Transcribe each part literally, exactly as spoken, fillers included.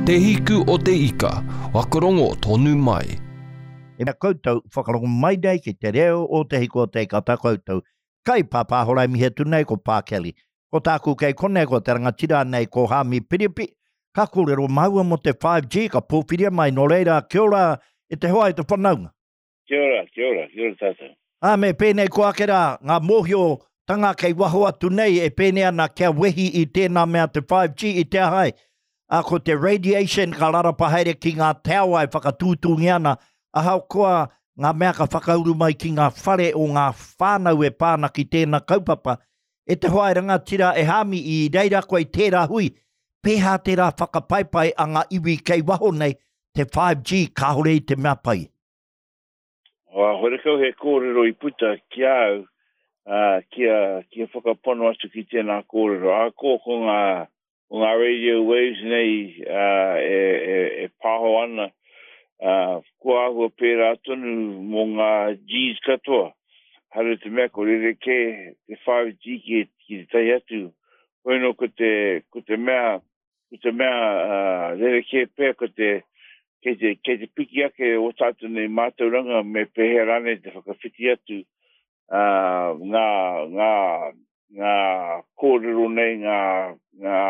Te hiku o te ika, wakarongo tonu mai. E mea koutou, whakarongo mai nei ki te reo o te hiku o te ika ta koutou. Kai papa horai mi he tunei ko Pākeli. Ko tāku kei kone ko te rangatira nei ko Hami Piripi. Ka kōrero maua mo te five G, ka pōwhiria mai no reira, kia ora e te hoa e te whanaunga. Kia ora, kia ora, kia ora tātou. A me pēnei ko akera, ngā mōhio tanga kei waho atu nei e pēnei ana kia wehi i tēnā mea te five G i te ahai. A ko te radiation ka rarapa haere ki ngā taua e whakatūtungi ana, a hau koa ngā mea ka whakauru mai ki ngā whare o ngā whānau e pāna ki tēnā kaupapa, e te hoa e rangatira e hami i reira koe i tērā hui, pēhā tērā whakapaipai a ngā iwi kei waho nei, te five G ka hore i te mea pai. Wa hore kau he kōrero i puta ki au, uh, kia, kia whakapono atu ki tēnā kōrero. A kō ko ngā, ko ngā radio waves nei uh, e, e, e pāho ana, uh, kua ahua pērā tonu mō ngā Gs katoa. Haru te mea ko rere ke te five G ki, ki te tai atu. Koino ko te, ko te mea, ko te mea uh, rere ke pēr ko te Kei te, kei te piki ake o tātou nei mātauranga me peherane te whakawhiti atu uh, ngā, ngā, ngā kōrero nei, ngā, ngā,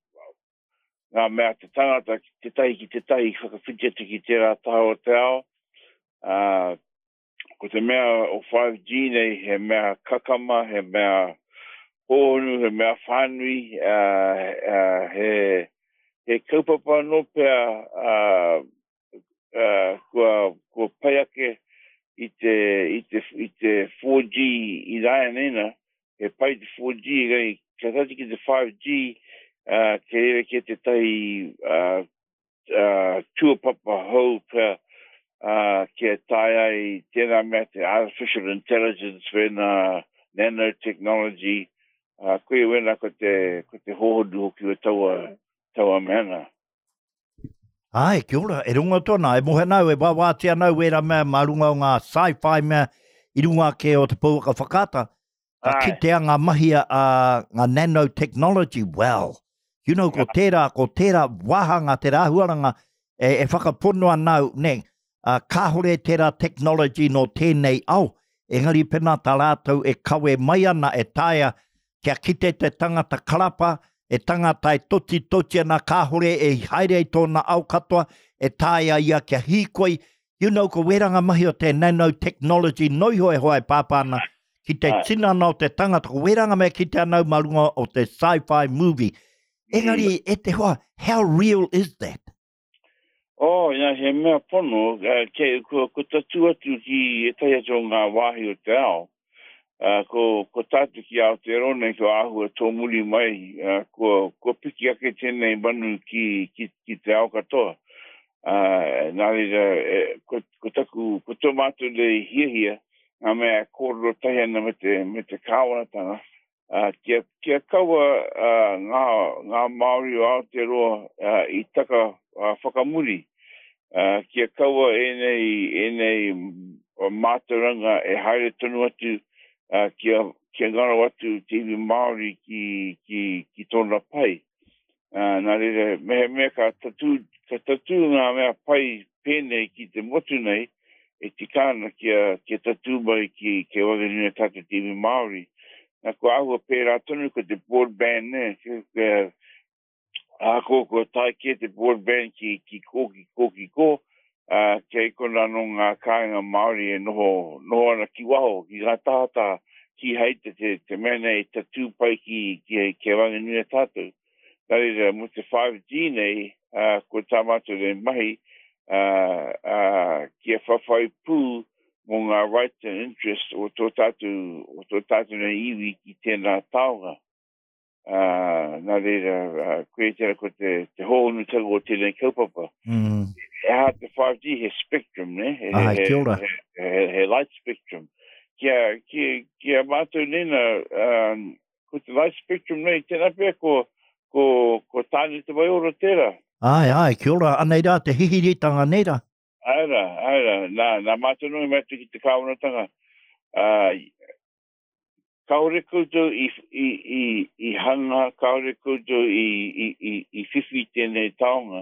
ngā mea te tangata ki te tahi ki te tahi whakawhiti atu ki tērā tāo te ao. Uh, ko te mea o five G nei, he mea kakama, he mea hōhonu, he mea whānui, uh, uh, he, he kaupapa no pēr uh, Uh, kua, kua pai ake i te, i te, i te four G i rai nena, he pai te four G, gai, ka tati ki te five G, uh, ke ere ke te tai uh, uh, tuapapa hou pia, uh, ke tai ai tēnā mea te artificial intelligence, wena nanotechnology, uh, koe wena ko te, ko te hohodu hoki o taua, taua meana. Ai, kia ora, e runga tōna, e mohe nau, e wawātia nau e ra mea marunga o ngā sci-fi mea i runga ke o te pouaka whakata. Ka Ai. kitea ngā mahia a uh, ngā nanotechnology, well, you know, ko tērā, ko tērā wahanga, tērā huaranga, e, e whakaponua nau, ne, uh, ka hore tērā technology no tēnei au, engari pena tā rātou e kawe mai ana e tāia, kia kite te tangata karapa, e tangata e toti toti ana ka hore e haere i tōna au katoa, e tāia ia kia hīkoi, you know, ko weranga mahi o te nanotechnology, noi hoe hoa e pāpāna, ki te tinana o te tangata, ko weranga mea ki te anau marunga o te sci-fi movie. Engari, e te hoa, how real is that? Oh, ia, he mea pono, uh, ke, ko, ko tatu atu ki e tai atu o ngā wāhi o te ao. Uh, ko, ko tātu ki Aotearoa ko ahua tōmuli mai, uh, ko, ko piki ake tēnei manu ki, ki, ki te ao katoa. Uh, nā reira, eh, ko, ko taku, ko tō mātou le hia hia, ngā mea kōrero tahi ana me te, me te kāwanatanga. Uh, kia, kia kaua uh, ngā, ngā Māori o Aotearoa uh, i taka uh, whakamuri. Uh, kia kaua enei, enei mātauranga e haere tonu atu Uh, kia, kia ngaro atu te iwi Māori ki, ki, ki tōna pai. Uh, nā reira, mehe mea ka tatu, ka tatu ngā mea pai pēnei ki te motu nei, e tikana kia, kia tatu mai ki ke waganina tata te iwi Māori. Nā ko ahua pērā tonu ko te broadband ne, kia ako ko tai ke te broadband ki, ki ko, ki ko, ki ko, Uh, kei kona no ngā kāinga Māori e noho, noho ana ki waho, ki ngā tātā, ki heite te, te mene e tatu pai ki, ki, ki wanga nui tātou. Nārira, mo te five G nei, uh, ko tā mātou re mahi, uh, uh, ki e whawhai pū mo ngā rights and interest o tō tātou, o tō tātou nei iwi ki tēnā taonga. Uh, nā reira, uh, koe tera ko te, te hōhonu tago o tēnei kaupapa. Mm. E ha te five G, he spectrum, ne? He, Ai, he, kia ora. He, he, he light spectrum. Kia, kia, kia mātou nena, um, ko te light spectrum nei, tēnā pēr ko, ko, ko tāne te wai ora tērā. Ai, ai, kia ora, anei rā, te hihiritanga nei rā. Aira, aira, nā, nā mātou nui mātou ki te kāwanatanga. Uh, kaore koutou i, i, i, i hanga, kaore koutou i, i, i, i whiwhi tēnei taonga.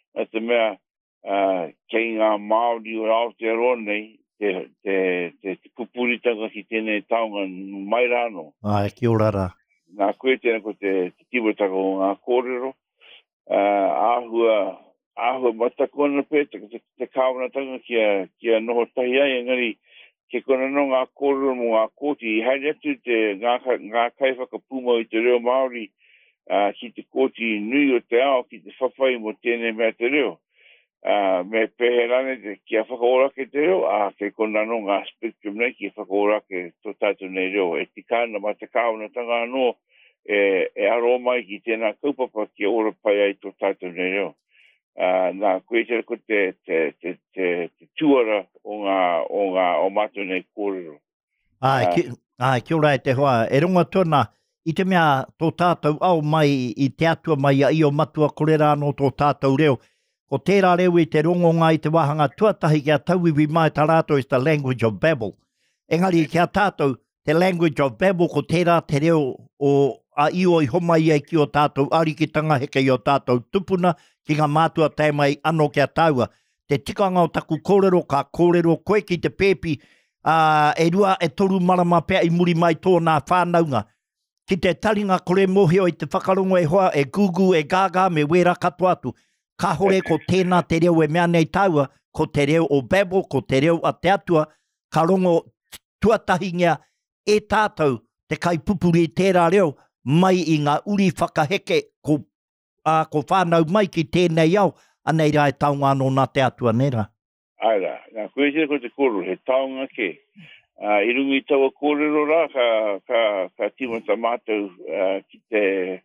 a te mea uh, kei ngā Māori o Aotearoa nei, te, te, te, te pupuritanga ki tēnei taonga mai rāno. Ai, kia ora rā. Nā koe tēnā ko te, te tiwataka o ngā kōrero, uh, āhua, āhua matakona pē, te, te, te kāwanatanga kia, kia noho tahi ai, engari, ke kona no ngā kōrero mo ngā kōti, i haere atu te ngā, ngā kaiwhaka puma i te reo Māori, uh, ki te kōti nui o te ao, ki te whawhai mo tēnei mea te reo. Uh, me peherane te kia whakaorake te reo, a ke kona no ngā spectrum nei ki whakaorake tō tātou nei reo. E tikana ma te kāwana tanga anō e, e aro mai ki tēnā kaupapa ki ora pai ai tō tātou nei reo. Uh, nā koe te ko te, te, te, te, te tuara o ngā, o ngā o mātou nei kōrero. Ai, uh, ki, ai, kia ora e te hoa. E runga tōna, i te mea tō tātou au mai i te atua mai a i o matua korera anō tō tātou reo. Ko tērā reo i te rongonga i te wahanga tuatahi kia tauiwi mai tā rātou is the language of Babel. Engari kia tātou, te language of Babel ko tērā te reo o a io i homa i ki o tātou arikitanga heke i o tātou tupuna ki ngā mātua tēmai anō kia taua. Te tikanga o taku kōrero ka kōrero koe ki te pēpi uh, e rua e toru marama pēr i muri mai tōnā whānaunga. Ki te taringa kore mohio i te whakarongo e hoa e Google e Gaga me wera katoa atu. Ka hore ko tēnā te reo e mea nei taua, ko te reo o Babel, ko te reo a te atua, ka rongo tuatahingia e tātou te kaipupuri tērā reo mai i ngā uri whakaheke ko, uh, ko whānau mai ki tēnei au, anei rai taunga anō nā te atua nera. Aira, nā koe te ko te koro, he taunga ke. Uh, I rungi taua kōrero rā, ka, ka, ka timata mātou uh, ki te...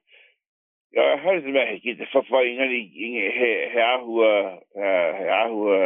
Ja, how does it matter? Ki te whawhai ngari he, he ahua, uh, he ahua,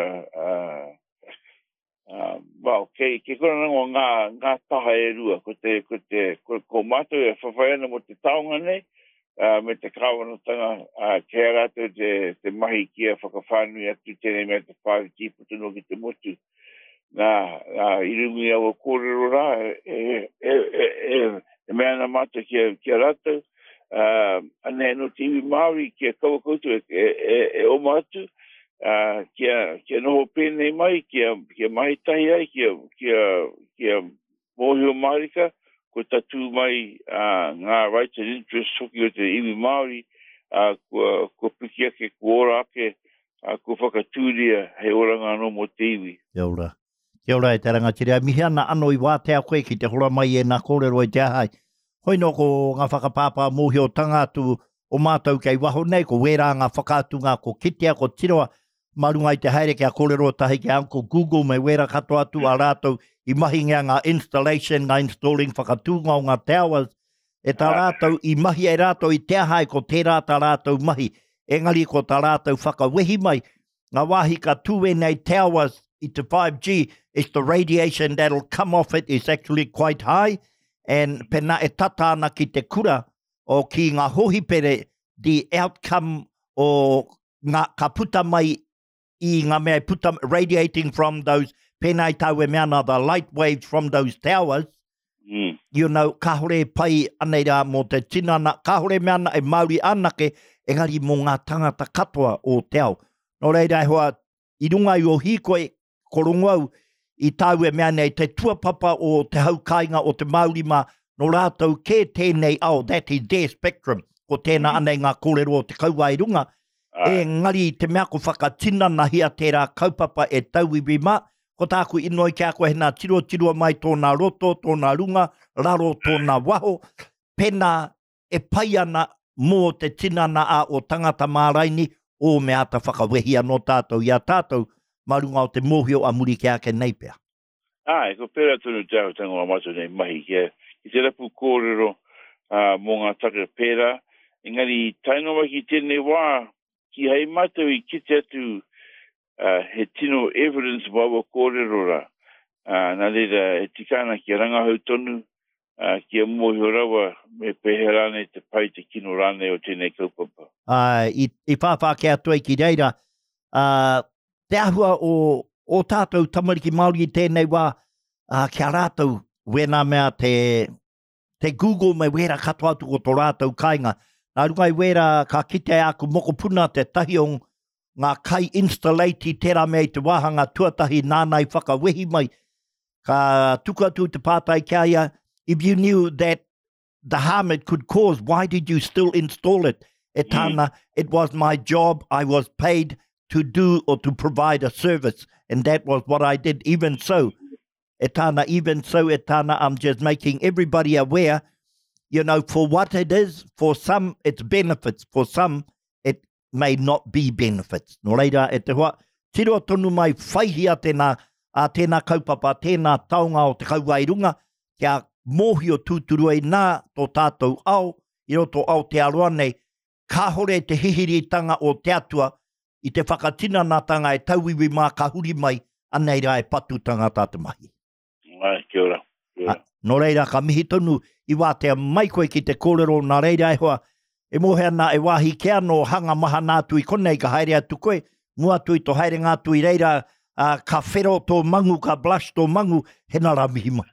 uh, uh, well, ke, ke kora nango ngā, ngā taha e rua, ko te, ko te, ko, ko mātou e whawhai ana mo te taonga nei, uh, me te kāwanatanga, uh, ke rātou te, te mahi kia whakawhanui atu tēnei mea te whāwi ki putuno ki te motu. Nā, nā, irungi awa kōrero rā, e, e, e, e, e mea na mātou kia, kia rātou, Uh, ane no te iwi Māori kia kawakautu e, e, e o mātu, uh, kia, kia noho pēnei mai, kia, kia mahi tahi ai, kia, kia, kia mōhio Mārika, ko tatu mai uh, ngā rights and interests hoki o te iwi Māori, uh, ko, ko piki ake, ko ora ake, uh, ko whakatūria he oranga anō mo te iwi. Kia ora. Kia ora e te rangatiri. Mihi ana anō i wātea koe ki te hora mai e nā kōrero i te ahai. Hoi no ko ngā whakapāpā mōhio tangātu o mātou kei waho nei, ko wērā ngā whakātunga ko kitea, ko tiroa, marunga i te haere kia kōrero tahi ki Uncle Google me wērā katoa atu a rātou i mahi ngā ngā installation, ngā installing whakatunga o ngā towers, e tā rātou i mahi e rātou i te ahai ko tērā tā rātou mahi, engari ko tā rātou whakawehi mai, ngā wāhi ka tūe nei towers i te five G, is the radiation that'll come off it is actually quite high, and pena e tatana ki te kura o ki ngā hohi pere, the outcome o ngā ka puta mai i ngā mea puta radiating from those pena i tau e meana, the light waves from those towers, mm. you know, ka hore pai anei rā mo te tinana, ka hore meana e Māori anake, engari mō ngā tangata katoa o te ao. Nō reira hoa, i runga i o hikoe korongo au, i tau e mea nei te tuapapa o te haukainga o te Māori mā, no rātou ke tēnei au, that is their spectrum, ko tēnā anei ngā kōrero o te kaua i runga, ah. e ngari te mea ko whakatinana hia tērā kaupapa e tauiwi mā, ko tāku inoi kia koe hena tiro tiro mai tōna roto, tōna runga, raro tōna waho, pena e pai ana mō te tinana a o tangata māraini, o mea ta whakawehia no tātou ia tātou, marunga o te mōhio a muri kia ke nei pēr. Ai, ko pēra tunu tāu tango a mātou nei mahi kia, ki te rapu kōrero uh, mō ngā taka pēra, engari tainoa ki tēnei wā, ki hei mātou i kite atu uh, he tino evidence wawa kōrero ra, uh, nā reira e tikana ki rangahau tonu, uh, ki a mōhio rawa me peherane te pai te kino rane o tēnei kaupapa. Uh, I, i whāwhā kia toi ki reira, uh, te ahua o, o tātou tamariki Māori i tēnei wā, uh, kia rātou wena mea te, te Google me wera katoa atu o tō rātou kainga. Nā rungai wera ka kite aku moko puna te tahi o ngā kai installati tērā mei te wāhanga tuatahi nānai whakawehi mai. Ka tuka tu te pātai kia ia, if you knew that the harm it could cause, why did you still install it? E tāna, mm. it was my job, I was paid to do or to provide a service, and that was what I did. Even so, e tāna, even so, e tāna, I'm just making everybody aware, you know, for what it is, for some it's benefits, for some it may not be benefits. Nō reira, e te hoa, tiro tonu mai whaihia tēnā, a tēnā kaupapa, tēnā taonga o te kauairunga, kia mōhio tūturu e nā tō tātou au, i roto au te aroa nei, ka hore te hihiritanga o te atua, i te whakatinanatanga e tauiwi mā ka huri mai, anei rai patutanga tātu mahi. Ai, kia ora. Kia ora. Nō reira, ka mihi tonu i wātea mai koe ki te kōrero, nā reira e hoa, e mohe ana e wāhi kia no hanga maha nātui konei ka haere atu koe, mua tui to haere ngātui reira, uh, ka whero tō mangu, ka blush tō mangu, he nara mihi mai.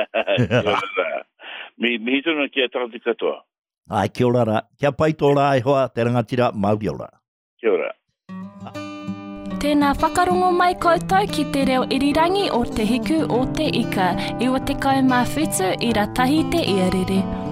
Mi mihi tonu kia tāti katoa. Ai, kia ora ra. Kia pai tō rā e hoa, te rangatira, mauri ora. Kia ora. Tēnā whakarongo mai koutou ki te reo irirangi o te hiku o te ika, i o te kaumā whitu i ratahi te iarere.